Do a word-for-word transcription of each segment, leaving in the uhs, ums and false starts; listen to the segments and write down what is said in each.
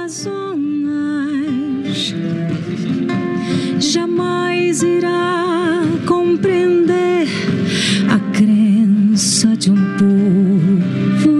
jamais irá compreender a crença de um povo.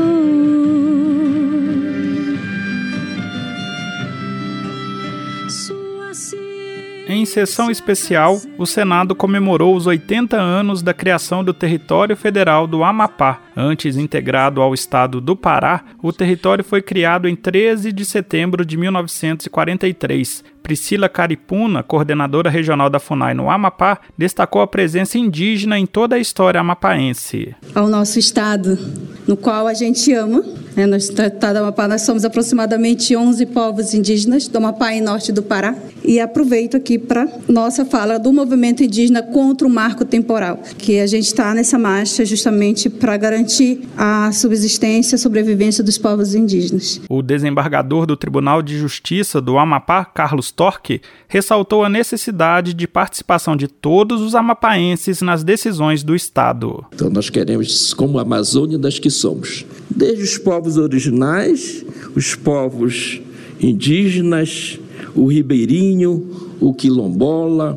Em sessão especial, o Senado comemorou os oitenta anos da criação do Território Federal do Amapá. Antes integrado ao estado do Pará, o território foi criado em treze de setembro de mil novecentos e quarenta e três. Priscila Caripuna, coordenadora regional da FUNAI no Amapá, destacou a presença indígena em toda a história amapaense. Ao nosso estado, no qual a gente ama, né, no estado do Amapá, nós somos aproximadamente onze povos indígenas do Amapá e norte do Pará. E aproveito aqui para nossa fala do movimento indígena contra o marco temporal, que a gente está nessa marcha justamente para garantir a subsistência e a sobrevivência dos povos indígenas. O desembargador do Tribunal de Justiça do Amapá, Carlos Torque, ressaltou a necessidade de participação de todos os amapaenses nas decisões do Estado. Então nós queremos, como a Amazônia das que somos, desde os povos originais, os povos indígenas, o ribeirinho, o quilombola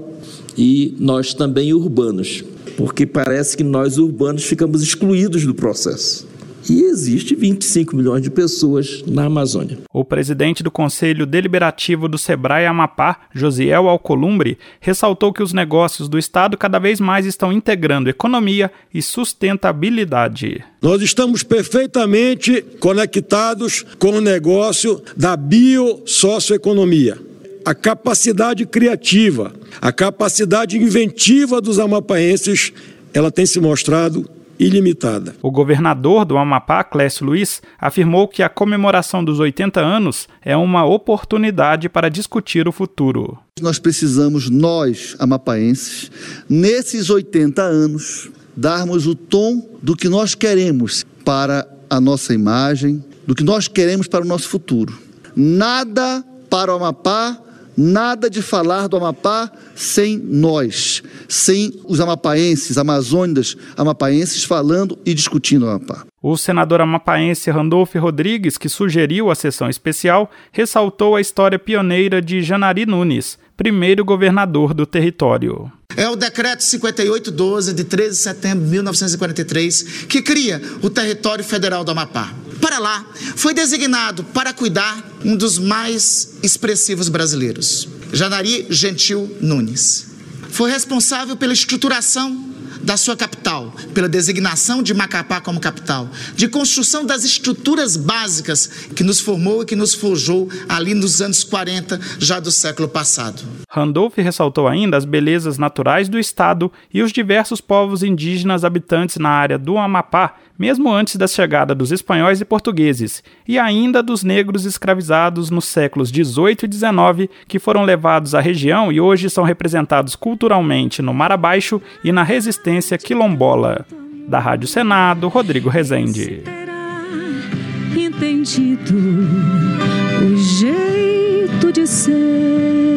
e nós também urbanos, porque parece que nós urbanos ficamos excluídos do processo. E existe vinte e cinco milhões de pessoas na Amazônia. O presidente do Conselho Deliberativo do Sebrae Amapá, Josiel Alcolumbre, ressaltou que os negócios do Estado cada vez mais estão integrando economia e sustentabilidade. Nós estamos perfeitamente conectados com o negócio da biosocioeconomia. A capacidade criativa, a capacidade inventiva dos amapaenses, ela tem se mostrado ilimitada. O governador do Amapá, Clécio Luiz, afirmou que a comemoração dos oitenta anos é uma oportunidade para discutir o futuro. Nós precisamos, nós, amapaenses, nesses oitenta anos, darmos o tom do que nós queremos para a nossa imagem, do que nós queremos para o nosso futuro. Nada para o Amapá, nada de falar do Amapá sem nós, sem os amapaenses, amazônidas amapaenses falando e discutindo o Amapá. O senador amapaense Randolfo Rodrigues, que sugeriu a sessão especial, ressaltou a história pioneira de Janari Nunes, primeiro governador do território. É o decreto cinquenta e oito doze, de treze de setembro de mil novecentos e quarenta e três, que cria o Território Federal do Amapá. Para lá, foi designado para cuidar um dos mais expressivos brasileiros, Janari Gentil Nunes. Foi responsável pela estruturação da sua capital, pela designação de Macapá como capital, de construção das estruturas básicas que nos formou e que nos forjou ali nos anos quarenta, já do século passado. Randolph ressaltou ainda as belezas naturais do estado e os diversos povos indígenas habitantes na área do Amapá, mesmo antes da chegada dos espanhóis e portugueses, e ainda dos negros escravizados nos séculos dezoito e dezenove, que foram levados à região e hoje são representados culturalmente no Mar Abaixo e na resistência quilombola. Da Rádio Senado, Rodrigo Rezende. Entendido o jeito de ser.